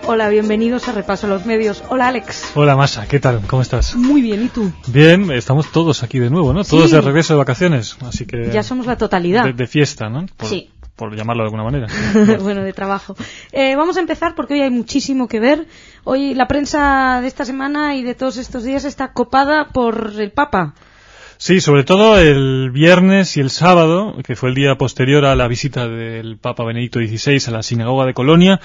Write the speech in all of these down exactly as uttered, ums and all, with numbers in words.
Hola, bienvenidos a Repaso a los Medios. Hola, Alex. Hola, Masha, ¿qué tal? ¿Cómo estás? Muy bien, ¿y tú? Bien, estamos todos aquí de nuevo, ¿no? Sí. Todos de regreso de vacaciones, así que... Ya somos la totalidad. De, de fiesta, ¿no? Por, sí. Por llamarlo de alguna manera. Bueno, bueno de trabajo. Eh, vamos a empezar porque hoy hay muchísimo que ver. Hoy la prensa de esta semana y de todos estos días está copada por el Papa. Sí, sobre todo el viernes y el sábado, que fue el día posterior a la visita del Papa Benedicto dieciséis a la sinagoga de Colonia,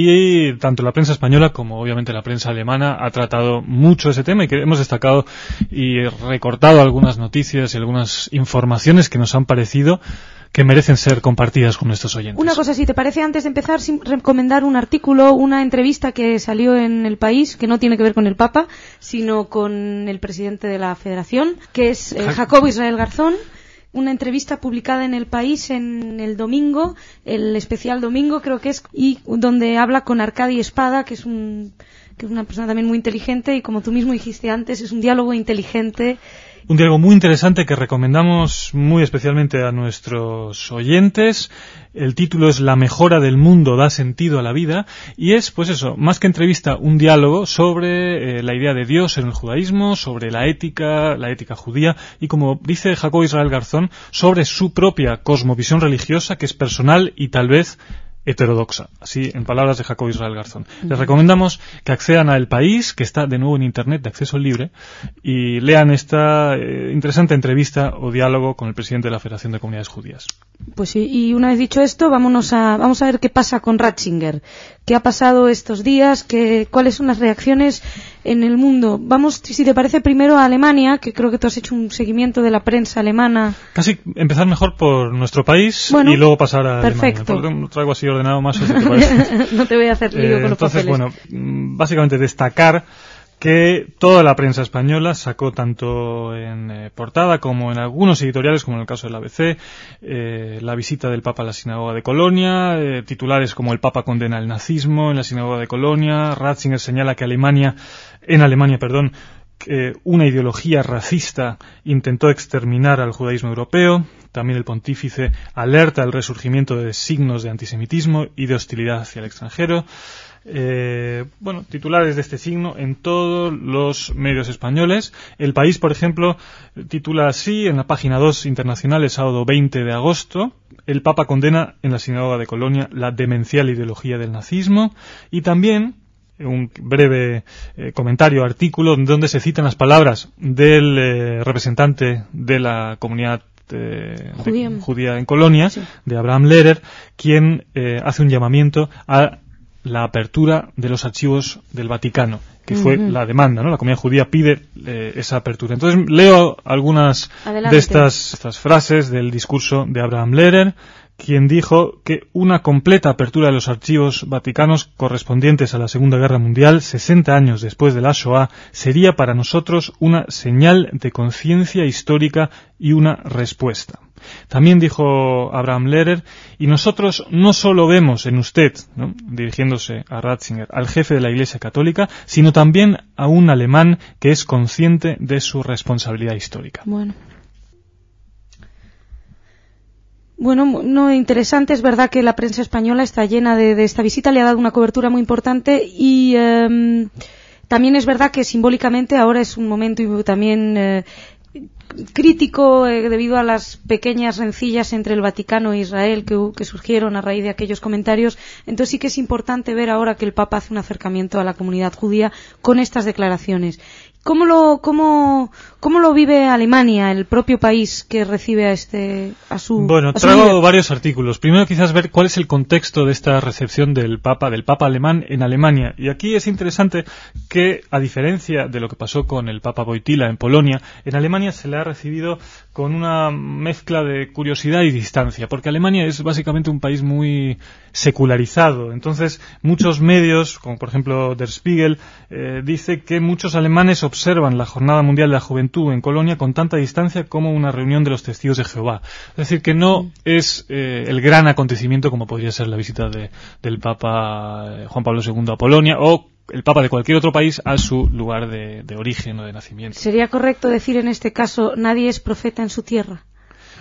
y tanto la prensa española como obviamente la prensa alemana ha tratado mucho ese tema y que hemos destacado y recortado algunas noticias y algunas informaciones que nos han parecido que merecen ser compartidas con nuestros oyentes. Una cosa, si te parece, antes de empezar, sin recomendar un artículo, una entrevista que salió en El País, que no tiene que ver con el Papa, sino con el presidente de la Federación, que es eh, Jacobo Israel Garzón. Una entrevista publicada en El País en el domingo, el especial domingo creo que es, y donde habla con Arcadi Espada, que es un que es una persona también muy inteligente, y como tú mismo dijiste antes, es un diálogo inteligente. Un diálogo muy interesante que recomendamos muy especialmente a nuestros oyentes. El título es La mejora del mundo da sentido a la vida, y es, pues eso, más que entrevista, un diálogo sobre eh, la idea de Dios en el judaísmo, sobre la ética, la ética judía, y como dice Jacobo Israel Garzón, sobre su propia cosmovisión religiosa, que es personal y tal vez heterodoxa, así en palabras de Jacobo Israel Garzón. Les recomendamos que accedan a El País, que está de nuevo en Internet de acceso libre, y lean esta eh, interesante entrevista o diálogo con el presidente de la Federación de Comunidades Judías. Pues sí, y una vez dicho esto, vámonos a, vamos a ver qué pasa con Ratzinger. ¿Qué ha pasado estos días? ¿Qué, ¿Cuáles son las reacciones en el mundo? Vamos, si te parece, primero a Alemania, que creo que tú has hecho un seguimiento de la prensa alemana. Casi empezar mejor por nuestro país, bueno, y luego pasar a perfecto. Alemania. Lo traigo así ordenado más, si te parece. No te voy a hacer lío eh, con los entonces, papeles. Bueno, básicamente destacar que toda la prensa española sacó tanto en eh, portada como en algunos editoriales, como en el caso del A B C, eh, la visita del Papa a la sinagoga de Colonia, eh, titulares como el Papa condena el nazismo en la sinagoga de Colonia, Ratzinger señala que Alemania, en Alemania, perdón, que una ideología racista intentó exterminar al judaísmo europeo. También el pontífice alerta al resurgimiento de signos de antisemitismo y de hostilidad hacia el extranjero. Eh, bueno, titulares de este signo en todos los medios españoles. El País, por ejemplo, titula así en la página dos internacional el sábado veinte de agosto: el Papa condena en la sinagoga de Colonia la demencial ideología del nazismo. Y también un breve eh, comentario, artículo donde se citan las palabras del eh, representante de la comunidad eh, judía. De, judía en Colonia, sí. de Abraham Lehrer, quien eh, hace un llamamiento a la apertura de los archivos del Vaticano, que fue uh-huh. la demanda, ¿no? La comunidad judía pide eh, esa apertura. Entonces leo algunas Adelante. de estas, estas frases del discurso de Abraham Lehrer, quien dijo que una completa apertura de los archivos vaticanos correspondientes a la Segunda Guerra Mundial, sesenta años después de la Shoah, sería para nosotros una señal de conciencia histórica y una respuesta. También dijo Abraham Lehrer, y nosotros no solo vemos en usted, ¿no?, dirigiéndose a Ratzinger, al jefe de la Iglesia Católica, sino también a un alemán que es consciente de su responsabilidad histórica. Bueno. Bueno, no interesante. Es verdad que la prensa española está llena de, de esta visita, le ha dado una cobertura muy importante y eh, también es verdad que simbólicamente ahora es un momento también eh, crítico eh, debido a las pequeñas rencillas entre el Vaticano e Israel que, que surgieron a raíz de aquellos comentarios. Entonces sí que es importante ver ahora que el Papa hace un acercamiento a la comunidad judía con estas declaraciones. ¿Cómo lo, cómo, cómo lo vive Alemania, el propio país que recibe a este, a su... Bueno, traigo varios artículos. Primero quizás ver cuál es el contexto de esta recepción del Papa, del Papa alemán en Alemania. Y aquí es interesante que, a diferencia de lo que pasó con el Papa Wojtyła en Polonia, en Alemania se le ha recibido con una mezcla de curiosidad y distancia, porque Alemania es básicamente un país muy secularizado. Entonces, muchos medios, como por ejemplo Der Spiegel, eh, dice que muchos alemanes observan la Jornada Mundial de la Juventud en Colonia con tanta distancia como una reunión de los testigos de Jehová. Es decir, que no es eh, el gran acontecimiento como podría ser la visita de, del Papa Juan Pablo segundo a Polonia o el Papa de cualquier otro país a su lugar de, de origen o de nacimiento. ¿Sería correcto decir en este caso nadie es profeta en su tierra?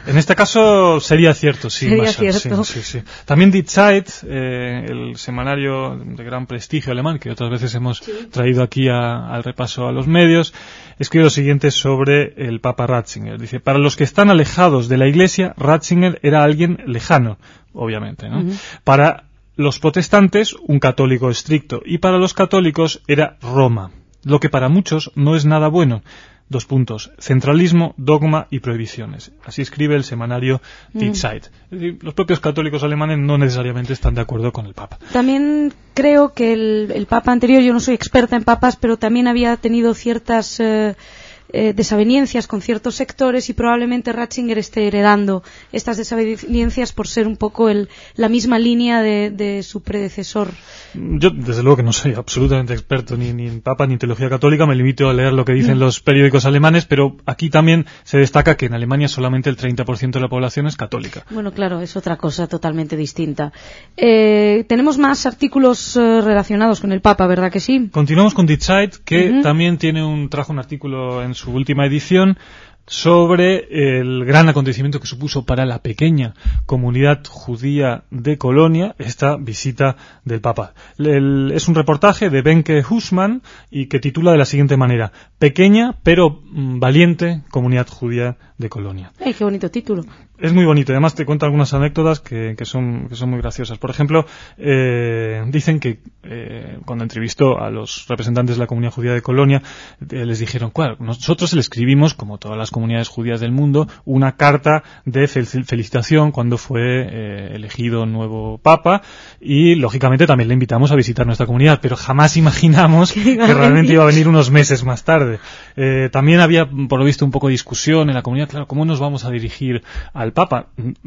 En este caso sería cierto, sí. Sería Masha, cierto. Sí, sí, sí. También Die Zeit, eh, el semanario de gran prestigio alemán, que otras veces hemos sí. traído aquí a, al repaso a los medios, escribe lo siguiente sobre el Papa Ratzinger. Dice, para los que están alejados de la Iglesia, Ratzinger era alguien lejano, obviamente, ¿no? Uh-huh. Para los protestantes, un católico estricto, y para los católicos era Roma, lo que para muchos no es nada bueno. Dos puntos, centralismo, dogma y prohibiciones. Así escribe el semanario Die Zeit. Mm. Es decir, los propios católicos alemanes no necesariamente están de acuerdo con el Papa. También creo que el, el Papa anterior, yo no soy experta en papas, pero también había tenido ciertas eh, eh, desavenencias con ciertos sectores y probablemente Ratzinger esté heredando estas desavenencias por ser un poco el, la misma línea de, de su predecesor. Yo, desde luego que no soy absolutamente experto ni, ni en Papa ni en teología católica, me limito a leer lo que dicen mm. los periódicos alemanes, pero aquí también se destaca que en Alemania solamente el treinta por ciento de la población es católica. Bueno, claro, es otra cosa totalmente distinta. Eh, tenemos más artículos eh, relacionados con el Papa, ¿verdad que sí? Continuamos con Die Zeit, que uh-huh. también tiene un, trajo un artículo en su última edición sobre el gran acontecimiento que supuso para la pequeña comunidad judía de Colonia esta visita del Papa. El, es un reportaje de Benke Hussmann y que titula de la siguiente manera: Pequeña pero mm, valiente comunidad judía de Colonia. ¡Ay, qué bonito título! Es muy bonito, además te cuento algunas anécdotas que, que, son, que son muy graciosas. Por ejemplo, eh, dicen que eh, cuando entrevistó a los representantes de la comunidad judía de Colonia, eh, les dijeron, claro, nosotros le escribimos, como todas las comunidades judías del mundo, una carta de fel- felicitación cuando fue eh, elegido nuevo Papa y, lógicamente, también le invitamos a visitar nuestra comunidad, pero jamás imaginamos que realmente iba a venir unos meses más tarde. Eh, también había, por lo visto, un poco de discusión en la comunidad, claro, ¿cómo nos vamos a dirigir al Papa?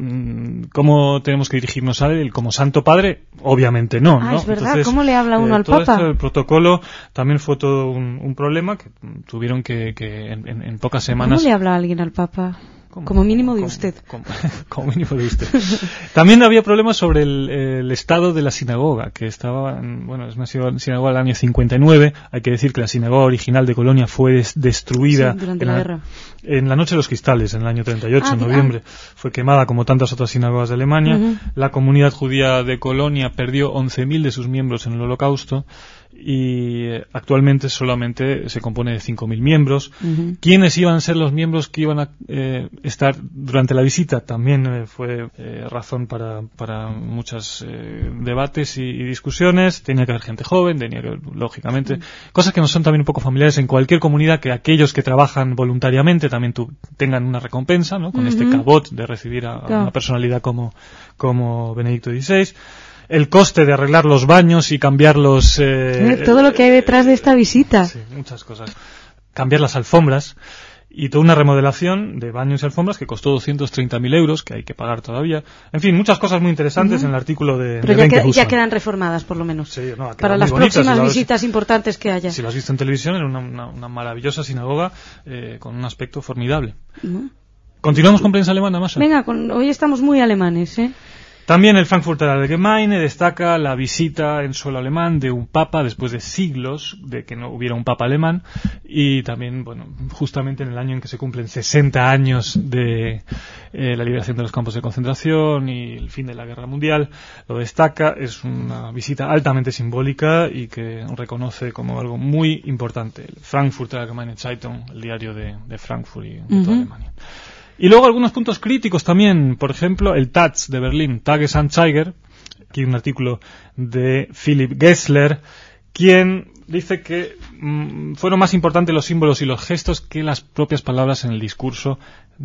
¿Cómo tenemos que dirigirnos a él? ¿Como Santo Padre? Obviamente no, ah, ¿no? Es verdad, Entonces, ¿cómo le habla uno eh, al todo Papa? Esto, el protocolo también fue todo un, un problema que tuvieron que, que en, en, en pocas semanas... ¿Cómo le habla alguien al Papa? Como, como mínimo de como, usted. Como, como mínimo de usted. También había problemas sobre el, el estado de la sinagoga, que estaba, bueno, es una sinagoga del año cincuenta y nueve. Hay que decir que la sinagoga original de Colonia fue des- destruida sí, durante en la, la guerra. En la Noche de los Cristales, en el año treinta y ocho, ah, en noviembre. Ah. Fue quemada como tantas otras sinagogas de Alemania. Uh-huh. La comunidad judía de Colonia perdió once mil de sus miembros en el Holocausto. Y actualmente solamente se compone de cinco mil miembros. Uh-huh. ¿Quiénes iban a ser los miembros que iban a eh, estar durante la visita? También eh, fue eh, razón para, para muchos eh, debates y, y discusiones. Tenía que haber gente joven, tenía que haber, lógicamente, uh-huh. cosas que nos son también un poco familiares en cualquier comunidad, que aquellos que trabajan voluntariamente también tu, tengan una recompensa, ¿no? Con uh-huh. este cabot de recibir a, claro. a una personalidad como, como Benedicto dieciséis. El coste de arreglar los baños y cambiarlos... Eh, todo lo que hay detrás de esta visita. Sí, muchas cosas. Cambiar las alfombras y toda una remodelación de baños y alfombras que costó doscientos treinta mil euros, que hay que pagar todavía. En fin, muchas cosas muy interesantes uh-huh. en el artículo de Pero de ya, queda, ya quedan reformadas, por lo menos. Sí, no, para las bonitas, próximas si visitas si, importantes que haya. Si lo has visto en televisión, era una, una, una maravillosa sinagoga eh, con un aspecto formidable. Uh-huh. ¿Continuamos con prensa alemana, Masha? Venga, con, hoy estamos muy alemanes, ¿eh? También el Frankfurter Allgemeine destaca la visita en suelo alemán de un papa después de siglos de que no hubiera un papa alemán, y también, bueno, justamente en el año en que se cumplen sesenta años de eh, la liberación de los campos de concentración y el fin de la Guerra Mundial, lo destaca. Es una visita altamente simbólica y que reconoce como algo muy importante el Frankfurter Allgemeine Zeitung, el diario de, de Frankfurt y de uh-huh. toda Alemania. Y luego algunos puntos críticos también, por ejemplo, el Taz de Berlín, Tagesanzeiger, aquí un artículo de Philipp Gessler, quien dice que mmm, fueron más importantes los símbolos y los gestos que las propias palabras en el discurso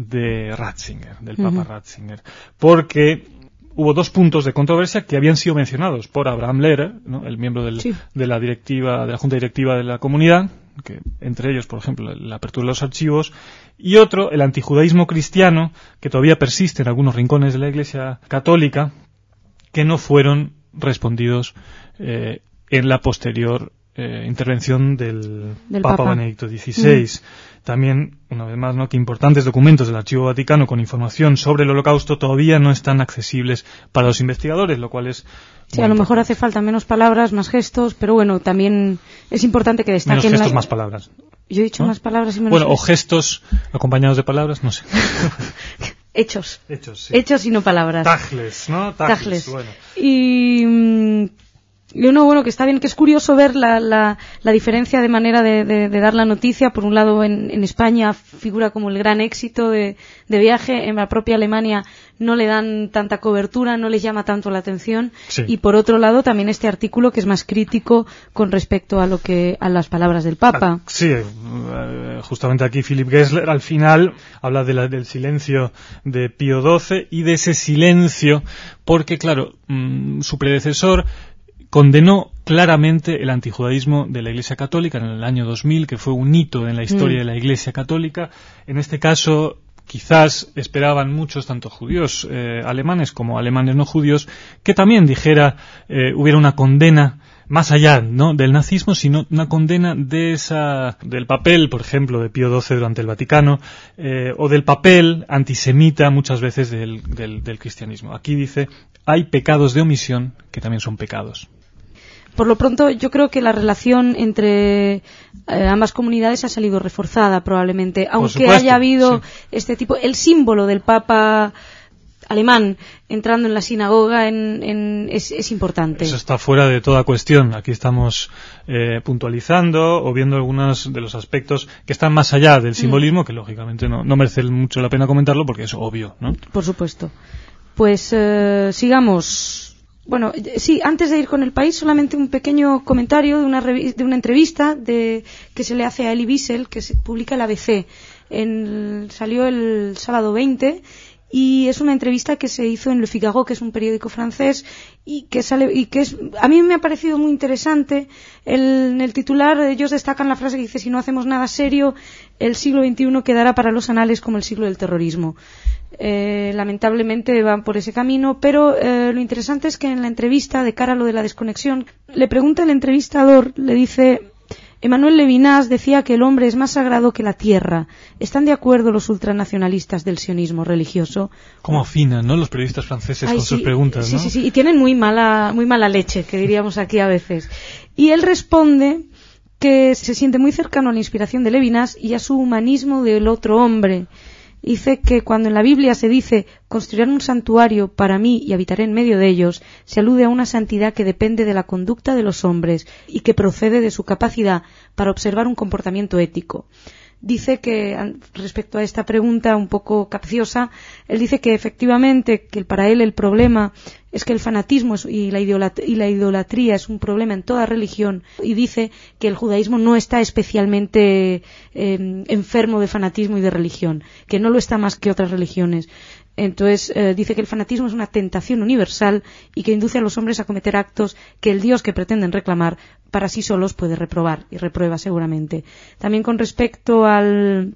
de Ratzinger, del Papa uh-huh. Ratzinger, porque hubo dos puntos de controversia que habían sido mencionados por Abraham Lehrer, ¿no? El miembro del, sí. de la directiva, de la Junta Directiva de la Comunidad, que entre ellos, por ejemplo, la apertura de los archivos, y otro, el antijudaísmo cristiano, que todavía persiste en algunos rincones de la Iglesia Católica, que no fueron respondidos eh, en la posterior eh, intervención del, del Papa, Papa Benedicto dieciséis. Mm. También, una vez más, ¿no?, que importantes documentos del Archivo Vaticano con información sobre el Holocausto todavía no están accesibles para los investigadores, lo cual es... Sí, a lo mejor hace falta menos palabras, más gestos, pero bueno, también es importante que destaquen... Menos gestos, la... más palabras. Yo he dicho ¿no? más palabras y menos Bueno, gestos. o gestos acompañados de palabras, no sé. hechos. Hechos, sí. Hechos y no palabras. Tajles, ¿no? Tajles, Tajles. bueno. Y... Mmm, Y uno, bueno, que está bien, que es curioso ver la, la, la diferencia de manera de, de, de dar la noticia. Por un lado, en, en España figura como el gran éxito de, de viaje. En la propia Alemania no le dan tanta cobertura, no les llama tanto la atención. Sí. Y por otro lado, también este artículo que es más crítico con respecto a lo que, a las palabras del Papa. Ah, sí, justamente aquí Philip Gessler al final habla de la, del silencio de Pío doce y de ese silencio porque, claro, mmm, su predecesor condenó claramente el antijudaísmo de la Iglesia Católica en el año dos mil, que fue un hito en la historia mm. de la Iglesia Católica. En este caso, quizás esperaban muchos, tanto judíos eh, alemanes como alemanes no judíos, que también dijera, eh, hubiera una condena más allá, ¿no?, del nazismo, sino una condena de esa, del papel, por ejemplo, de Pío doce durante el Vaticano, eh, o del papel antisemita muchas veces del, del, del cristianismo. Aquí dice, hay pecados de omisión que también son pecados. Por lo pronto, yo creo que la relación entre eh, ambas comunidades ha salido reforzada, probablemente, aunque haya habido sí. este tipo, el símbolo del Papa alemán entrando en la sinagoga en, en, es, es importante. Eso está fuera de toda cuestión. Aquí estamos eh, puntualizando o viendo algunos de los aspectos que están más allá del simbolismo, mm. que lógicamente no, no merece mucho la pena comentarlo porque es obvio, ¿no? Por supuesto. Pues eh, sigamos. Bueno, sí, antes de ir con el país, solamente un pequeño comentario de una, revi- de una entrevista de, que se le hace a Elie Wiesel, que se publica en el A B C. En, salió el sábado veinte y es una entrevista que se hizo en Le Figaro, que es un periódico francés, y que sale y que es a mí me ha parecido muy interesante. El, en el titular ellos destacan la frase que dice: si no hacemos nada serio, el siglo veintiuno quedará para los anales como el siglo del terrorismo. Eh, lamentablemente van por ese camino, pero eh, lo interesante es que en la entrevista, de cara a lo de la desconexión, le pregunta el entrevistador, le dice: Emmanuel Levinas decía que el hombre es más sagrado que la tierra. ¿Están de acuerdo los ultranacionalistas del sionismo religioso? ¿Cómo afinan, no, los periodistas franceses Ay, con sí, sus preguntas, sí, ¿no? Sí, sí, y tienen muy mala, muy mala leche, que diríamos aquí a veces. Y él responde que se siente muy cercano a la inspiración de Levinas y a su humanismo del otro hombre. Dice que cuando en la Biblia se dice construirán un santuario para mí y habitaré en medio de ellos, se alude a una santidad que depende de la conducta de los hombres y que procede de su capacidad para observar un comportamiento ético. Dice que, respecto a esta pregunta un poco capciosa, él dice que efectivamente que para él el problema es que el fanatismo y la idolatría, y la idolatría es un problema en toda religión, y dice que el judaísmo no está especialmente eh, enfermo de fanatismo y de religión, que no lo está más que otras religiones. Entonces eh, dice que el fanatismo es una tentación universal y que induce a los hombres a cometer actos que el Dios que pretenden reclamar para sí solos puede reprobar, y reprueba seguramente. También con respecto al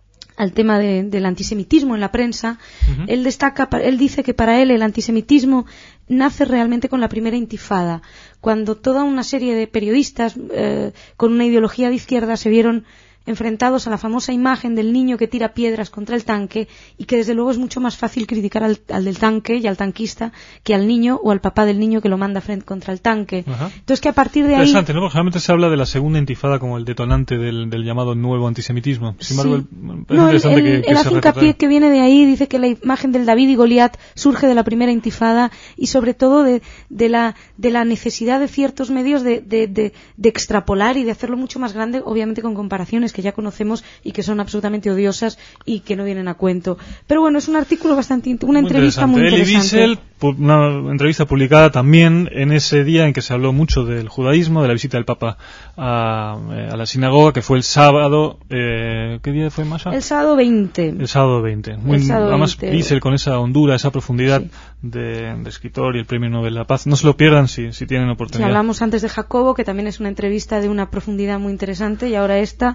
al tema de, del antisemitismo en la prensa, uh-huh. él destaca, él dice que para él el antisemitismo nace realmente con la primera intifada, cuando toda una serie de periodistas eh, con una ideología de izquierda se vieron enfrentados a la famosa imagen del niño que tira piedras contra el tanque, y que desde luego es mucho más fácil criticar al, al del tanque y al tanquista que al niño o al papá del niño que lo manda frente contra el tanque. Ajá. Entonces que a partir de ahí... Interesante, ¿no? Porque generalmente se habla de la segunda intifada como el detonante del, del llamado nuevo antisemitismo. Sin embargo, sí. el, no, es el, interesante el, que, que el se hace hincapié retrotrae. que viene de ahí, dice que la imagen del David y Goliat surge de la primera intifada y sobre todo de, de, la, de la necesidad de ciertos medios de, de, de, de extrapolar y de hacerlo mucho más grande, obviamente con comparaciones que ya conocemos y que son absolutamente odiosas y que no vienen a cuento. Pero bueno, es un artículo bastante, una muy entrevista muy interesante. Elie Wiesel, una entrevista publicada también en ese día en que se habló mucho del judaísmo, de la visita del Papa a, a la sinagoga, que fue el sábado, eh, ¿qué día fue, Masha? El sábado veinte. El sábado veinte. Muy, el sábado además, veinte. Wiesel con esa hondura, esa profundidad sí. de, de escritor y el Premio Nobel de la Paz. No se lo pierdan si, si tienen oportunidad. Sí, hablamos antes de Jacobo, que también es una entrevista de una profundidad muy interesante, y ahora esta.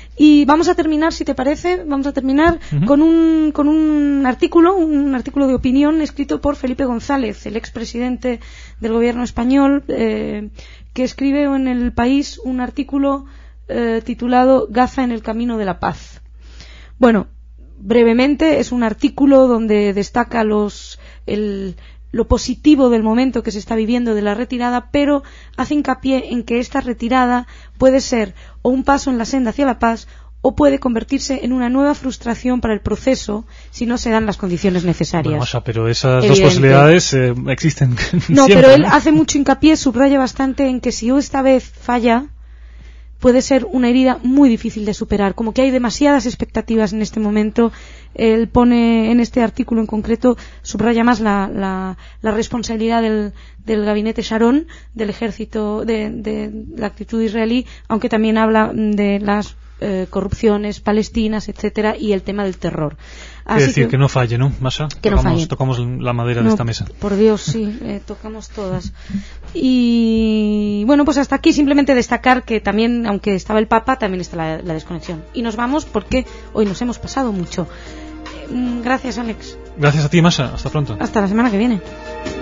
Y vamos a terminar, si te parece, vamos a terminar uh-huh. con un con un artículo, un artículo de opinión escrito por Felipe González, el expresidente del gobierno español, eh, que escribe en El País un artículo eh, titulado Gaza en el camino de la paz. Bueno, brevemente es un artículo donde destaca los el lo positivo del momento que se está viviendo de la retirada, pero hace hincapié en que esta retirada puede ser o un paso en la senda hacia la paz o puede convertirse en una nueva frustración para el proceso si no se dan las condiciones necesarias. Bueno, Masha, pero esas Evidente. dos posibilidades eh, existen No, siempre, pero él ¿no? hace mucho hincapié, subraya bastante en que si esta vez falla, puede ser una herida muy difícil de superar, como que hay demasiadas expectativas en este momento. Él pone en este artículo en concreto, subraya más la, la, la responsabilidad del, del gabinete Sharon, del ejército, de, de la actitud israelí, aunque también habla de las eh, corrupciones palestinas, etcétera, y el tema del terror. Es decir, que, que no falle, ¿no, Masha? Que tocamos, no falle. Tocamos la madera no, de esta mesa. Por Dios, sí, eh, tocamos todas. Y bueno, pues hasta aquí simplemente destacar que también, aunque estaba el Papa, también está la, la desconexión. Y nos vamos porque hoy nos hemos pasado mucho. Eh, gracias, Alex. Gracias a ti, Masha. Hasta pronto. Hasta la semana que viene.